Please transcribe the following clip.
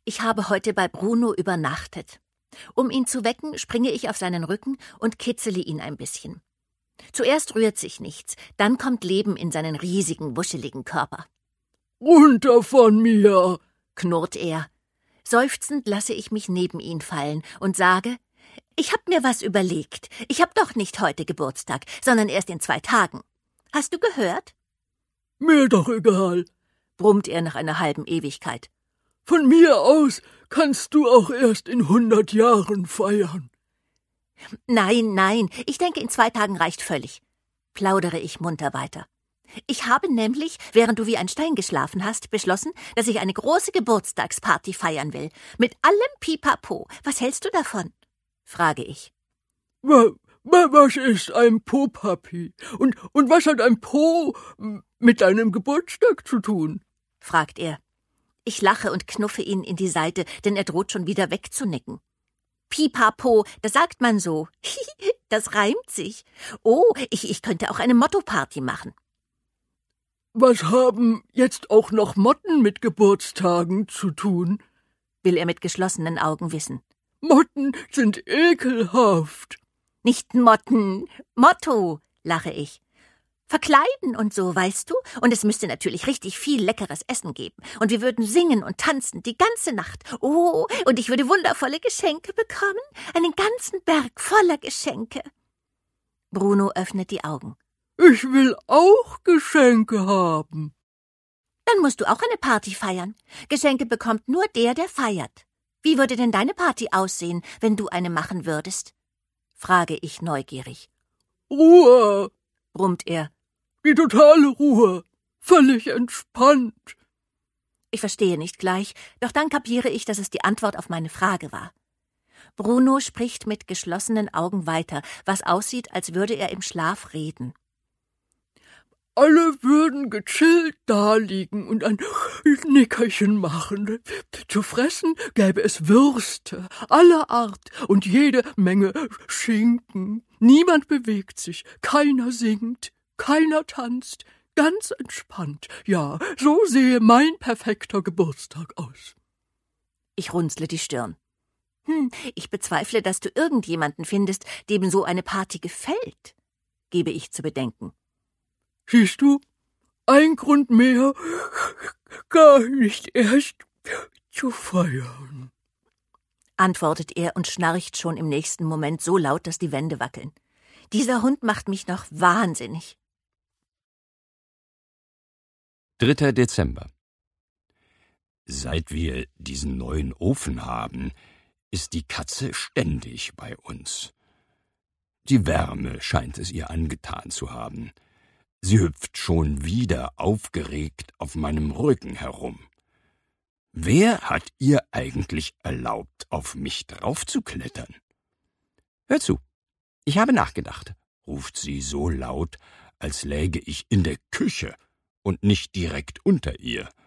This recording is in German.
Ich habe heute bei Bruno übernachtet. Um ihn zu wecken, springe ich auf seinen Rücken und kitzele ihn ein bisschen. Zuerst rührt sich nichts, dann kommt Leben in seinen riesigen, wuscheligen Körper. »Runter von mir«, knurrt er. Seufzend lasse ich mich neben ihn fallen und sage, »Ich hab mir was überlegt. Ich hab doch nicht heute Geburtstag, sondern erst in 2 Tagen. Hast du gehört?« »Mir doch egal«, brummt er nach einer halben Ewigkeit. »Von mir aus kannst du auch erst in 100 Jahren feiern.« »Nein, ich denke, in 2 Tagen reicht völlig«, plaudere ich munter weiter. »Ich habe nämlich, während du wie ein Stein geschlafen hast, beschlossen, dass ich eine große Geburtstagsparty feiern will. Mit allem Pipapo. Was hältst du davon?« frage ich. Was ist ein Po-Papi? Und was hat ein Po mit deinem Geburtstag zu tun?« fragt er. Ich lache und knuffe ihn in die Seite, denn er droht schon wieder wegzunicken. Pipapo, das sagt man so. Das reimt sich. Oh, ich könnte auch eine Motto-Party machen. »Was haben jetzt auch noch Motten mit Geburtstagen zu tun?« will er mit geschlossenen Augen wissen. »Motten sind ekelhaft.« »Nicht Motten, Motto«, lache ich. »Verkleiden und so, weißt du? Und es müsste natürlich richtig viel leckeres Essen geben. Und wir würden singen und tanzen die ganze Nacht. Oh, und ich würde wundervolle Geschenke bekommen. Einen ganzen Berg voller Geschenke.« Bruno öffnet die Augen. »Ich will auch Geschenke haben.« »Dann musst du auch eine Party feiern. Geschenke bekommt nur der feiert. Wie würde denn deine Party aussehen, wenn du eine machen würdest?« frage ich neugierig. »Ruhe«, brummt er. »Die totale Ruhe. Völlig entspannt.« Ich verstehe nicht gleich, doch dann kapiere ich, dass es die Antwort auf meine Frage war. Bruno spricht mit geschlossenen Augen weiter, was aussieht, als würde er im Schlaf reden. »Alle würden gechillt daliegen und ein Nickerchen machen. Zu fressen gäbe es Würste aller Art und jede Menge Schinken. Niemand bewegt sich, keiner singt, keiner tanzt, ganz entspannt. Ja, so sehe mein perfekter Geburtstag aus.« Ich runzle die Stirn. Ich bezweifle, dass du irgendjemanden findest, dem so eine Party gefällt, gebe ich zu bedenken. »Siehst du, ein Grund mehr, gar nicht erst zu feiern«, antwortet er und schnarcht schon im nächsten Moment so laut, dass die Wände wackeln. Dieser Hund macht mich noch wahnsinnig. 3. Dezember. Seit wir diesen neuen Ofen haben, ist die Katze ständig bei uns. Die Wärme scheint es ihr angetan zu haben. Sie hüpft schon wieder aufgeregt auf meinem Rücken herum. Wer hat ihr eigentlich erlaubt, auf mich draufzuklettern? »Hör zu, ich habe nachgedacht«, ruft sie so laut, als läge ich in der Küche und nicht direkt unter ihr.